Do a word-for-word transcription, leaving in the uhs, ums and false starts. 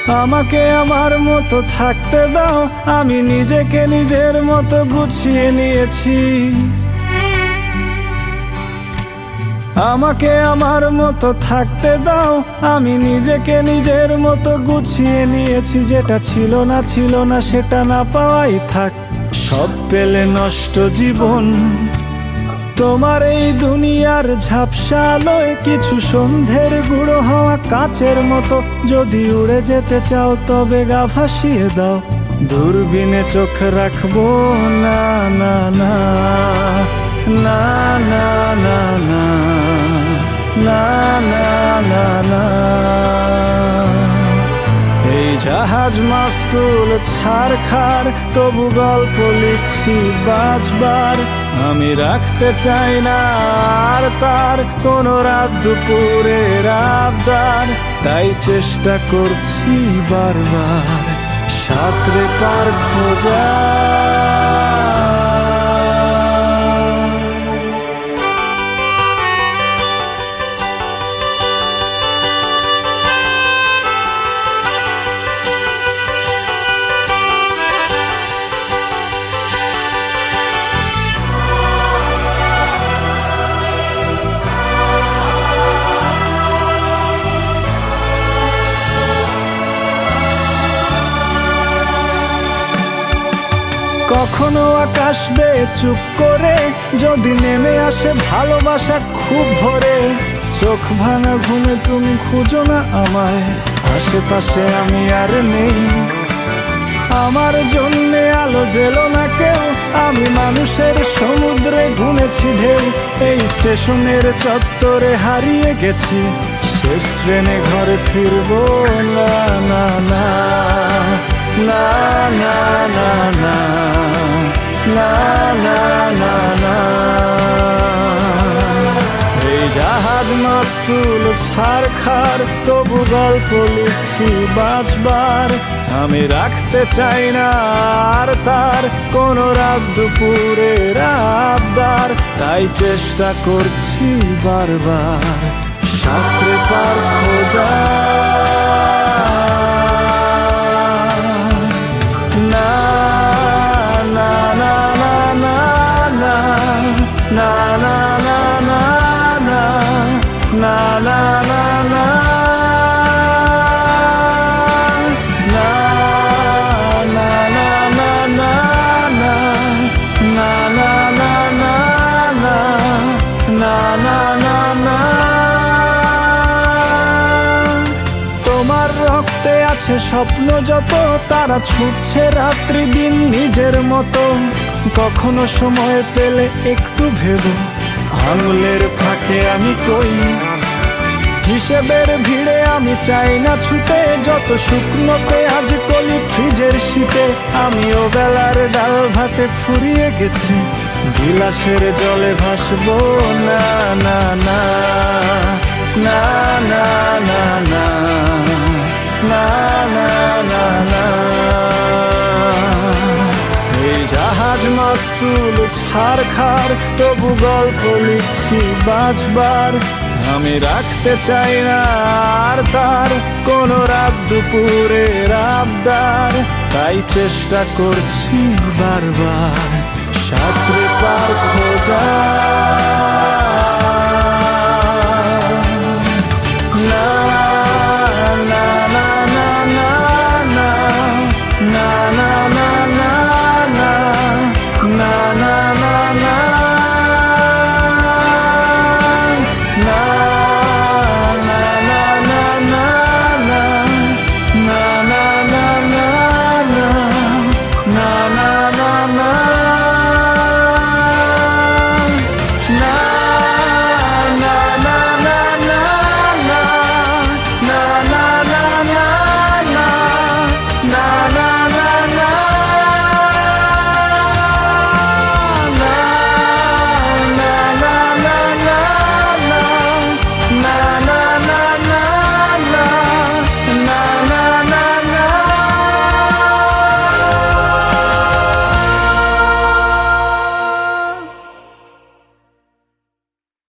আমাকে আমার মতো থাকতে দাও, আমি নিজেকে নিজের মতো গুছিয়ে নিয়েছি। আমাকে আমার মতো থাকতে দাও, আমি নিজেকে নিজের মতো গুছিয়ে নিয়েছি। যেটা ছিল না ছিল না সেটা না পাওয়াই থাক, সব পেলে নষ্ট জীবন। তোমার এই দুনিয়ার ঝাপসা আলোয় কিছু সন্ধ্যের গুঁড়ো হওয়া কাচের মতো। যদি উড়ে যেতে চাও তবে গা ভাসিয়ে দাও, দূরবীনে চোখ রাখবো না না না না না না না না না না না। এই জাহাজ মাস্তুল ছারখার, তবু গল্প লিখছি বাঁচবার। আমি রাখতে চাই না আর তার কোনো রাত দুপুরের আবদার, তাই চেষ্টা করছি বারবার সাঁতরে পার খোঁজা। কখনো আকাশ বেয়ে চুপ করে যদি নেমে আসে ভালোবাসা খুব ভোরে। চোখ ভাঙা ঘুমে তুমি খুঁজো না আমায়, আশেপাশে আমি আর নেই। আমার জন্যে আলো জেলো না কেউ, আমি মানুষের সমুদ্রে গুনেছি ঢেউ। এই স্টেশনের চত্বরে হারিয়ে গেছি, শেষ ট্রেনে ঘরে ফিরবো না না না না না না না না না না না। এই জাহাজ মাস্তুল ছারখার, তবু গল্প লিখছি বাঁচবার। আমি রাখতে চাই না আর তার কোনো রাত দুপুরের আবদার, তাই চেষ্টা করছি বারবার সাঁতরে পার খোঁজা। তোমার রক্তে আছে স্বপ্ন যত, তারা ছুটছে রাত্রি দিন নিজের মতো। কখনো সময় পেলে একটু ভেবো, আঙুলের ফাঁকে আমি কই। হিসেবের ভিড়ে আমি চাই না ছুটে, যত শুকনো পেঁয়াজ কলি ফ্রিজের শীতে। আমিও বেলার ডাল ভাতে ফুরিয়ে গেছি, বিলাসের জলে ভাসবো না না না না না না না না না না না। এই জাহাজ মাস্তুল ছারখার, তবু গল্প লিখছি বাঁচবার। আমি রাখতে চাই না আর তার কোনো রাত দুপুরের আবদার, তাই চেষ্টা করছি বারবার সাঁতরে পার খোঁজা।